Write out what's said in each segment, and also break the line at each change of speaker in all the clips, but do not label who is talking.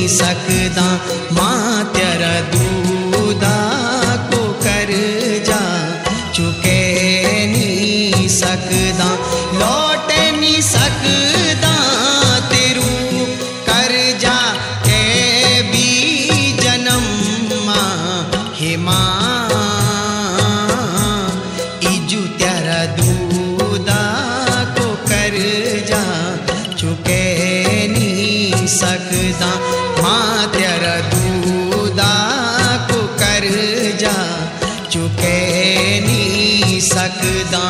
सकदा मां तेरा दूदा को कर जा चुके नहीं सकदा लौट नहीं सकदा तेरू कर जा के भी जन्म हे मां इजू तेरा दूदा को कर जा चुके नहीं सकदा मां तेरा दूदा को कर जा चुके नहीं सकदा।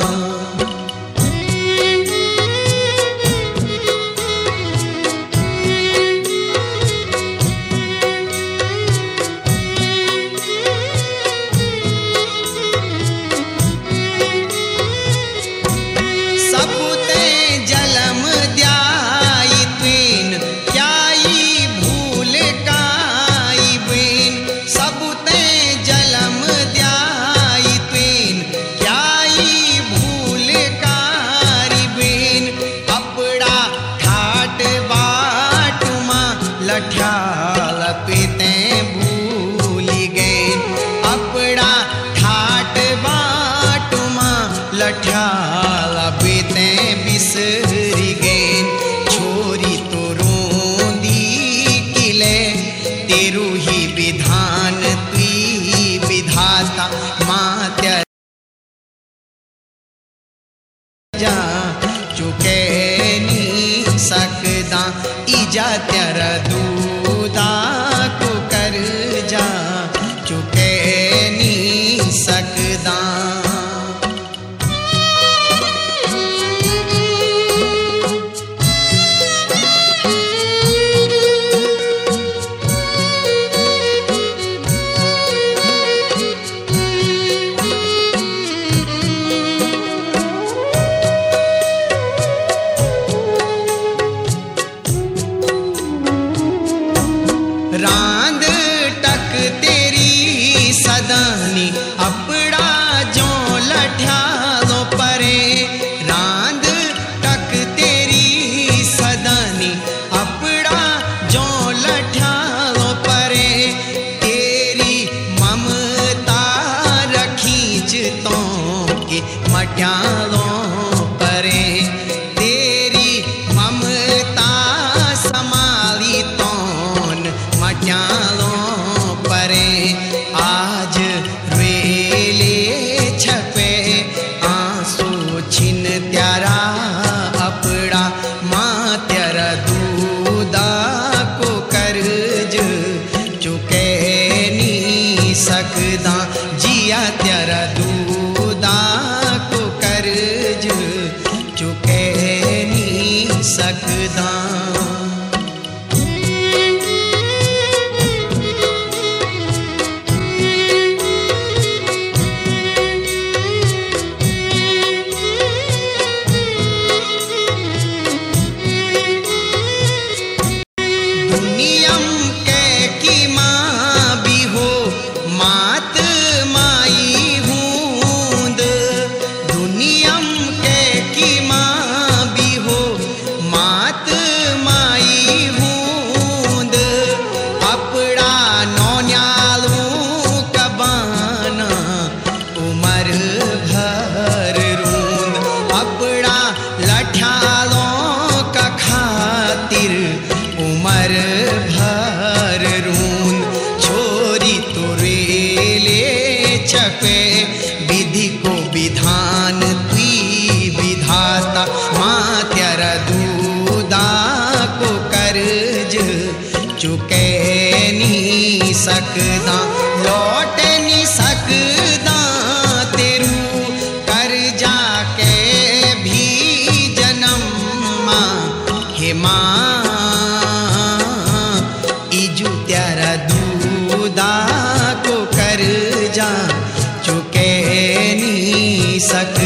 लठ्याल पीते भूली गए अपना ठाट बाटुमा लठ्याल पीते बिसरी गए छोरी तो रोंदी किले तेरू ही विधान तुई विधाता मां तेरा जा चुके नहीं सकदा इजा तेरा दूदा को कर जा चुके नहीं सकदा। रांद टक तेरी सदानी अपड़ा जो लठ्यालो परे रांद टक तेरी सदानी अपड़ा जो लठ्यालो परे तेरी ममता रखीच तो के मठ्यालो परे तेरी ममता समाली तो मट्यालों परे आज रेले छपे आंसू छिन त्यारा अपड़ा मां तेरा दूदा को कर्ज चुके नहीं सकदा जिया तेरा दूदा को कर्ज चुके नहीं सकदा। उमर भर रून छोरी तुरेले छपे विधि को विधान तुई विधाता मां तेरा दूदा को कर्ज चुके नहीं सकदा लौट नहीं सकदा तेरू कर जाके भी जन्म हे मां इजू तेरा दूदा को कर जा चुके नहीं सकदा।